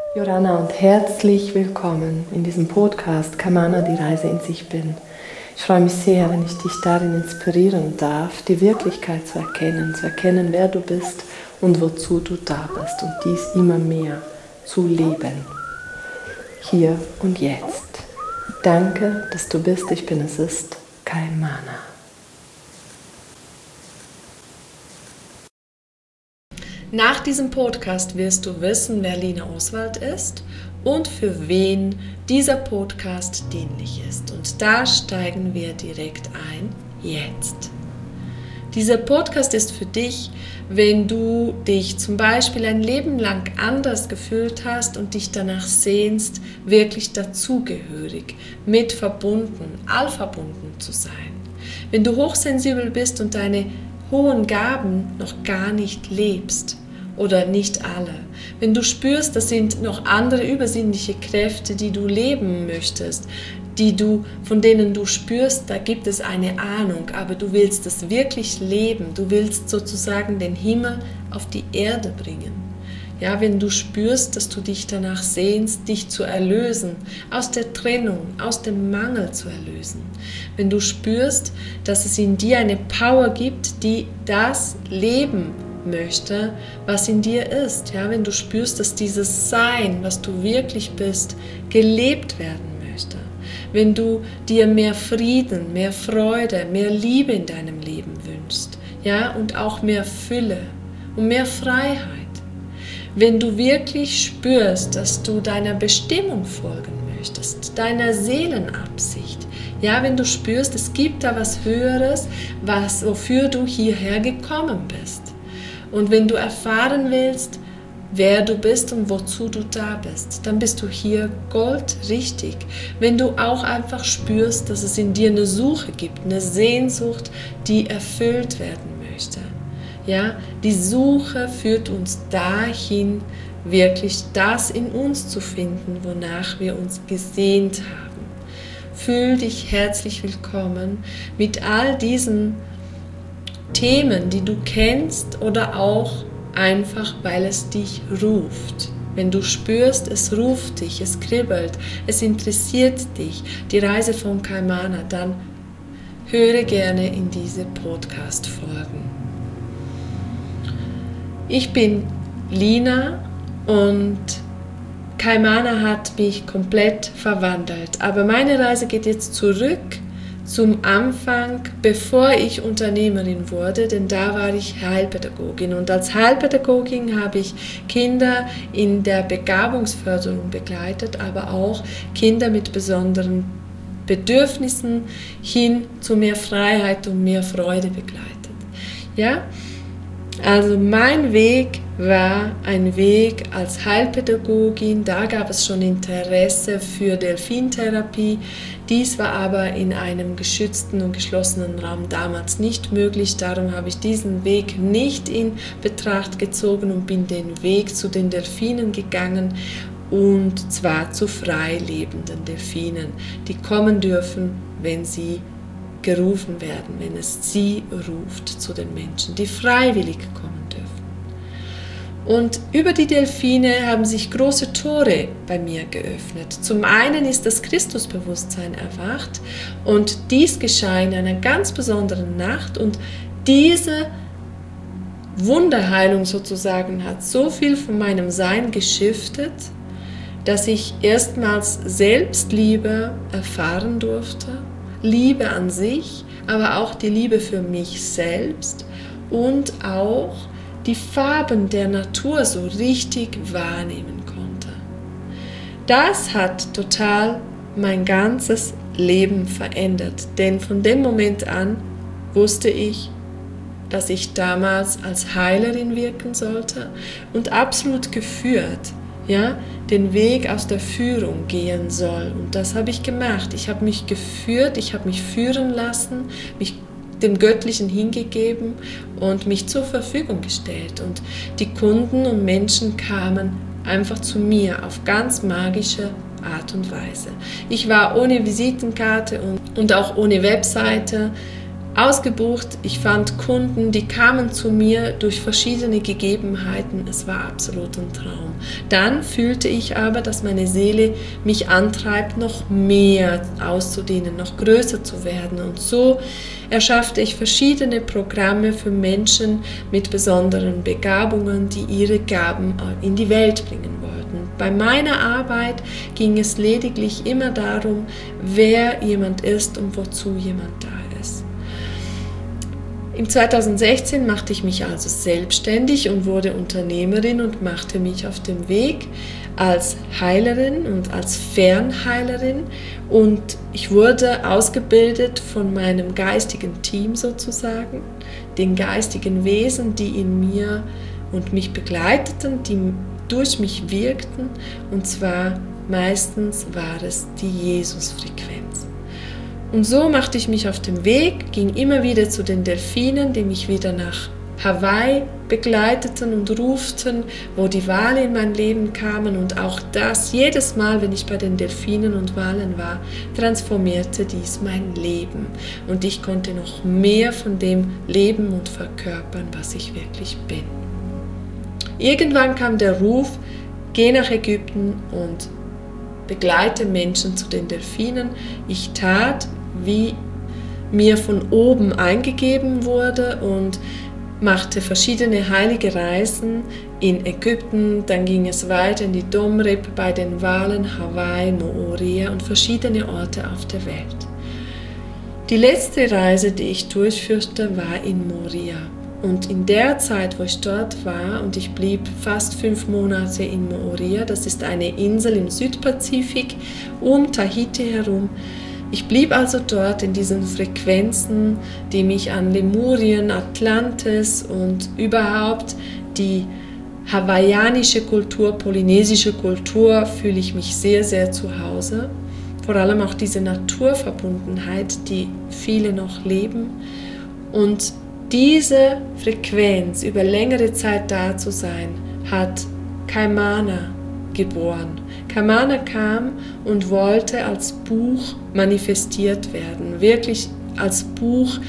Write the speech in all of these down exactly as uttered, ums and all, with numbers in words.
Joranna und herzlich willkommen in diesem Podcast Kamana, die Reise in sich bin. Ich freue mich sehr, wenn ich dich darin inspirieren darf, die Wirklichkeit zu erkennen, zu erkennen, wer du bist und wozu du da bist und dies immer mehr zu leben. Hier und jetzt. Danke, dass du bist, ich bin, es ist Kamana. Nach diesem Podcast wirst du wissen, wer Lina Oswald ist und für wen dieser Podcast dienlich ist. Und da steigen wir direkt ein, jetzt. Dieser Podcast ist für dich, wenn du dich zum Beispiel ein Leben lang anders gefühlt hast und dich danach sehnst, wirklich dazugehörig, mit verbunden, allverbunden zu sein. Wenn du hochsensibel bist und deine hohen Gaben noch gar nicht lebst oder nicht alle. Wenn du spürst, das sind noch andere übersinnliche Kräfte, die du leben möchtest, die du, von denen du spürst, da gibt es eine Ahnung, aber du willst es wirklich leben, du willst sozusagen den Himmel auf die Erde bringen. Ja, wenn du spürst, dass du dich danach sehnst, dich zu erlösen, aus der Trennung, aus dem Mangel zu erlösen. Wenn du spürst, dass es in dir eine Power gibt, die das leben möchte, was in dir ist. Ja, wenn du spürst, dass dieses Sein, was du wirklich bist, gelebt werden möchte. Wenn du dir mehr Frieden, mehr Freude, mehr Liebe in deinem Leben wünschst. Ja, und auch mehr Fülle und mehr Freiheit. Wenn du wirklich spürst, dass du deiner Bestimmung folgen möchtest, deiner Seelenabsicht, ja, wenn du spürst, es gibt da was Höheres, was, wofür du hierher gekommen bist. Und wenn du erfahren willst, wer du bist und wozu du da bist, dann bist du hier goldrichtig. Wenn du auch einfach spürst, dass es in dir eine Suche gibt, eine Sehnsucht, die erfüllt werden möchte. Ja, die Suche führt uns dahin, wirklich das in uns zu finden, wonach wir uns gesehnt haben. Fühl dich herzlich willkommen mit all diesen Themen, die du kennst oder auch einfach, weil es dich ruft. Wenn du spürst, es ruft dich, es kribbelt, es interessiert dich, die Reise von Kamana, dann höre gerne in diese Podcast-Folgen. Ich bin Lina und Kamana hat mich komplett verwandelt. Aber meine Reise geht jetzt zurück zum Anfang, bevor ich Unternehmerin wurde, denn da war ich Heilpädagogin. Und als Heilpädagogin habe ich Kinder in der Begabungsförderung begleitet, aber auch Kinder mit besonderen Bedürfnissen hin zu mehr Freiheit und mehr Freude begleitet. Ja? Also mein Weg war ein Weg als Heilpädagogin, da gab es schon Interesse für Delfintherapie, dies war aber in einem geschützten und geschlossenen Raum damals nicht möglich, darum habe ich diesen Weg nicht in Betracht gezogen und bin den Weg zu den Delfinen gegangen, und zwar zu frei lebenden Delfinen, die kommen dürfen, wenn sie gerufen werden, wenn es sie ruft zu den Menschen, die freiwillig kommen dürfen. Und über die Delfine haben sich große Tore bei mir geöffnet. Zum einen ist das Christusbewusstsein erwacht und dies geschah in einer ganz besonderen Nacht und diese Wunderheilung sozusagen hat so viel von meinem Sein geschiftet, dass ich erstmals Selbstliebe erfahren durfte, Liebe an sich, aber auch die Liebe für mich selbst und auch die Farben der Natur so richtig wahrnehmen konnte. Das hat total mein ganzes Leben verändert, denn von dem Moment an wusste ich, dass ich damals als Heilerin wirken sollte und absolut geführt, ja, den Weg aus der Führung gehen soll. Und das habe ich gemacht. Ich habe mich geführt, ich habe mich führen lassen, mich dem Göttlichen hingegeben und mich zur Verfügung gestellt. Und die Kunden und Menschen kamen einfach zu mir auf ganz magische Art und Weise. Ich war ohne Visitenkarte und, und auch ohne Webseite ausgebucht, ich fand Kunden, die kamen zu mir durch verschiedene Gegebenheiten, es war absolut ein Traum. Dann fühlte ich aber, dass meine Seele mich antreibt, noch mehr auszudehnen, noch größer zu werden, und so erschaffte ich verschiedene Programme für Menschen mit besonderen Begabungen, die ihre Gaben in die Welt bringen wollten. Bei meiner Arbeit ging es lediglich immer darum, wer jemand ist und wozu jemand da ist. Im zweitausendsechzehn machte ich mich also selbstständig und wurde Unternehmerin und machte mich auf den Weg als Heilerin und als Fernheilerin, und ich wurde ausgebildet von meinem geistigen Team sozusagen, den geistigen Wesen, die in mir und mich begleiteten, die durch mich wirkten, und zwar meistens war es die Jesus-Frequenz. Und so machte ich mich auf den Weg, ging immer wieder zu den Delfinen, die mich wieder nach Hawaii begleiteten und ruften, wo die Wale in mein Leben kamen, und auch das, jedes Mal, wenn ich bei den Delfinen und Walen war, transformierte dies mein Leben, und ich konnte noch mehr von dem leben und verkörpern, was ich wirklich bin. Irgendwann kam der Ruf, geh nach Ägypten und begleite Menschen zu den Delfinen. Ich tat, wie mir von oben eingegeben wurde, und machte verschiedene heilige Reisen in Ägypten. Dann ging es weiter in die Domrep, bei den Walen, Hawaii, Moorea und verschiedene Orte auf der Welt. Die letzte Reise, die ich durchführte, war in Moria. Und in der Zeit, wo ich dort war, und ich blieb fast fünf Monate in Moorea, das ist eine Insel im Südpazifik, um Tahiti herum. Ich blieb also dort in diesen Frequenzen, die mich an Lemurien, Atlantis und überhaupt die hawaiianische Kultur, polynesische Kultur, fühle ich mich sehr, sehr zu Hause. Vor allem auch diese Naturverbundenheit, die viele noch leben. Und diese Frequenz, über längere Zeit da zu sein, hat Kaimana geboren. Kaimana kam und wollte als Buch manifestiert werden, wirklich als Buch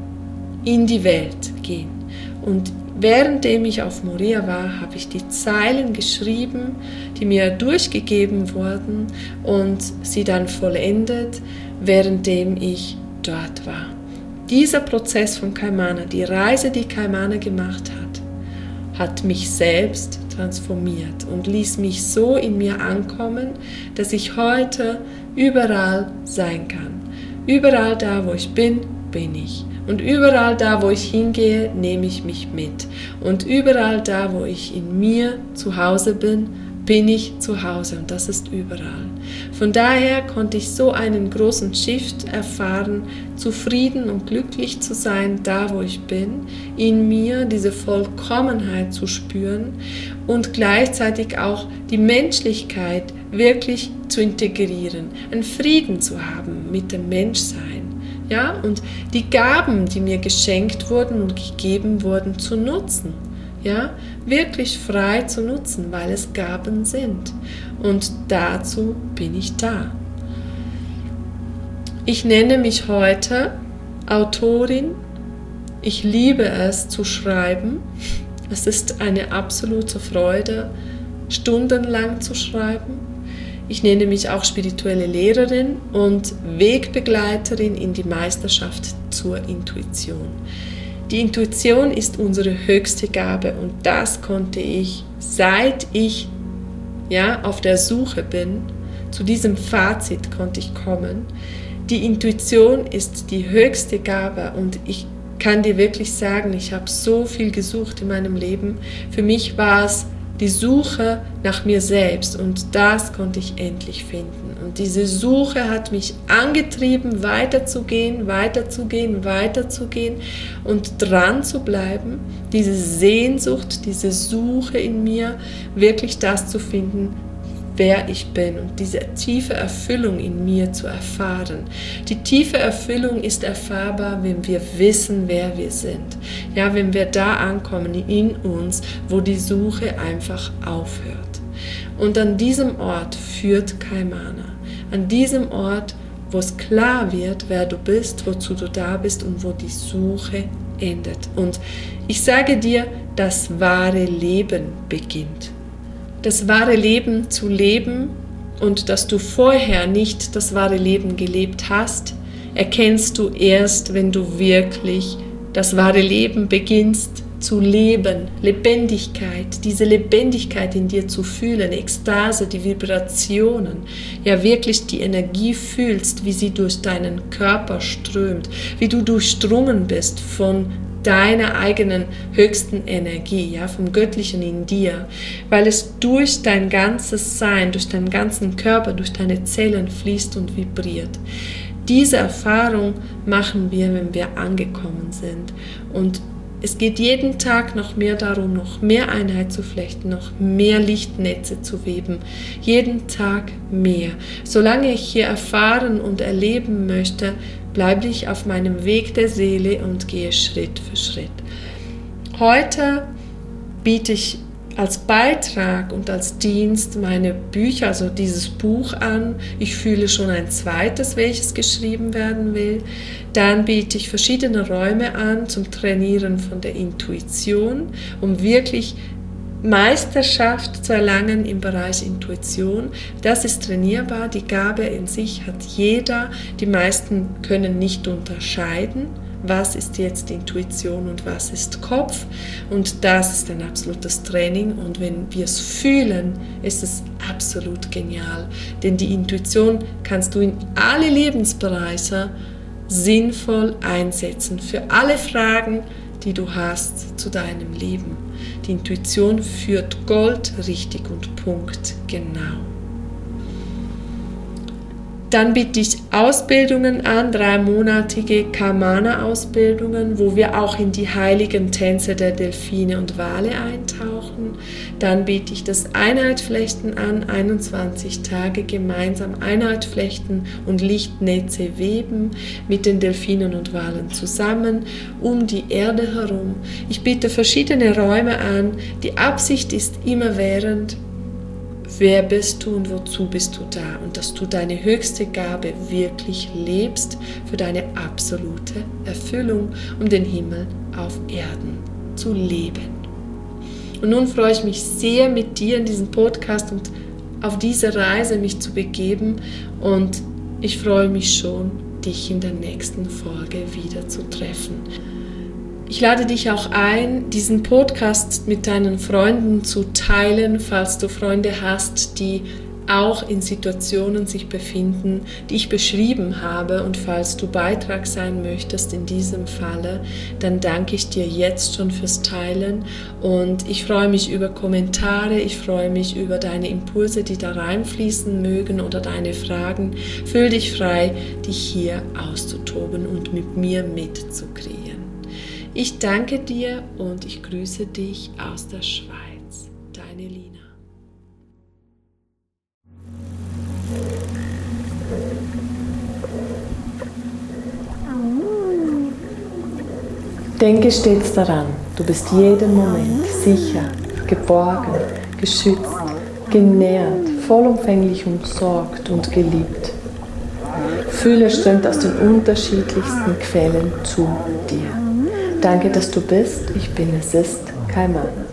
in die Welt gehen. Und währenddem ich auf Moria war, habe ich die Zeilen geschrieben, die mir durchgegeben wurden, und sie dann vollendet, währenddem ich dort war. Dieser Prozess von Kaimana, die Reise, die Kaimana gemacht hat, hat mich selbst transformiert und ließ mich so in mir ankommen, dass ich heute überall sein kann. Überall da, wo ich bin, bin ich. Und überall da, wo ich hingehe, nehme ich mich mit. Und überall da, wo ich in mir zu Hause bin, bin ich zu Hause, und das ist überall. Von daher konnte ich so einen großen Shift erfahren, zufrieden und glücklich zu sein, da wo ich bin, in mir diese Vollkommenheit zu spüren und gleichzeitig auch die Menschlichkeit wirklich zu integrieren, einen Frieden zu haben mit dem Menschsein. Ja, und die Gaben, die mir geschenkt wurden und gegeben wurden, zu nutzen. Ja, wirklich frei zu nutzen, weil es Gaben sind. Und dazu bin ich da. Ich nenne mich heute Autorin. Ich liebe es zu schreiben. Es ist eine absolute Freude, stundenlang zu schreiben. Ich nenne mich auch spirituelle Lehrerin und Wegbegleiterin in die Meisterschaft zur Intuition. Die Intuition ist unsere höchste Gabe, und das konnte ich, seit ich ja, auf der Suche bin, zu diesem Fazit konnte ich kommen. Die Intuition ist die höchste Gabe, und ich kann dir wirklich sagen, ich habe so viel gesucht in meinem Leben. Für mich war es die Suche nach mir selbst, und das konnte ich endlich finden. Und diese Suche hat mich angetrieben, weiterzugehen, weiterzugehen, weiterzugehen und dran zu bleiben. Diese Sehnsucht, diese Suche in mir, wirklich das zu finden, wer ich bin, und diese tiefe Erfüllung in mir zu erfahren. Die tiefe Erfüllung ist erfahrbar, wenn wir wissen, wer wir sind. Ja, wenn wir da ankommen in uns, wo die Suche einfach aufhört. Und an diesem Ort führt Kaimana. An diesem Ort wo es klar wird, wer du bist, wozu du da bist und wo die Suche endet. Und ich sage dir, das wahre Leben beginnt. Das wahre Leben zu leben und dass du vorher nicht das wahre Leben gelebt hast, erkennst du erst, wenn du wirklich das wahre Leben beginnst zu leben, Lebendigkeit, diese Lebendigkeit in dir zu fühlen, Ekstase, die Vibrationen, ja wirklich die Energie fühlst, wie sie durch deinen Körper strömt, wie du durchdrungen bist von deiner eigenen höchsten Energie, ja, vom Göttlichen in dir, weil es durch dein ganzes Sein, durch deinen ganzen Körper, durch deine Zellen fließt und vibriert. Diese Erfahrung machen wir, wenn wir angekommen sind. Und es geht jeden Tag noch mehr darum, noch mehr Einheit zu flechten, noch mehr Lichtnetze zu weben. Jeden Tag mehr. Solange ich hier erfahren und erleben möchte, bleibe ich auf meinem Weg der Seele und gehe Schritt für Schritt. Heute biete ich als Beitrag und als Dienst meine Bücher, also dieses Buch an. Ich fühle schon ein zweites, welches geschrieben werden will. Dann biete ich verschiedene Räume an zum Trainieren von der Intuition, um wirklich Meisterschaft zu erlangen im Bereich Intuition. Das ist trainierbar, die Gabe in sich hat jeder. Die meisten können nicht unterscheiden, was ist jetzt Intuition und was ist Kopf. Und das ist ein absolutes Training. Und wenn wir es fühlen, ist es absolut genial. Denn die Intuition kannst du in alle Lebensbereiche sinnvoll einsetzen. Für alle Fragen, die du hast zu deinem Leben. Die Intuition führt Gold richtig und Punkt genau. Dann biete ich Ausbildungen an, dreimonatige Kamana-Ausbildungen, wo wir auch in die heiligen Tänze der Delfine und Wale eintauchen. Dann biete ich das Einheitflechten an, einundzwanzig Tage gemeinsam Einheitflechten und Lichtnetze weben mit den Delfinen und Walen zusammen um die Erde herum. Ich biete verschiedene Räume an. Die Absicht ist immerwährend, wer bist du und wozu bist du da? Und dass du deine höchste Gabe wirklich lebst für deine absolute Erfüllung, um den Himmel auf Erden zu leben. Und nun freue ich mich sehr, mit dir in diesem Podcast und auf diese Reise mich zu begeben. Und ich freue mich schon, dich in der nächsten Folge wieder zu treffen. Ich lade dich auch ein, diesen Podcast mit deinen Freunden zu teilen, falls du Freunde hast, die auch in Situationen sich befinden, die ich beschrieben habe. Und falls du Beitrag sein möchtest in diesem Falle, dann danke ich dir jetzt schon fürs Teilen. Und ich freue mich über Kommentare, ich freue mich über deine Impulse, die da reinfließen mögen oder deine Fragen. Fühl dich frei, dich hier auszutoben und mit mir mitzukreieren. Ich danke dir und ich grüße dich aus der Schweiz. Deine Lina. Denke stets daran, du bist jeden Moment sicher, geborgen, geschützt, genährt, vollumfänglich umsorgt und geliebt. Fühle strömt aus den unterschiedlichsten Quellen zu dir. Danke, dass du bist. Ich bin, es ist kein Mann.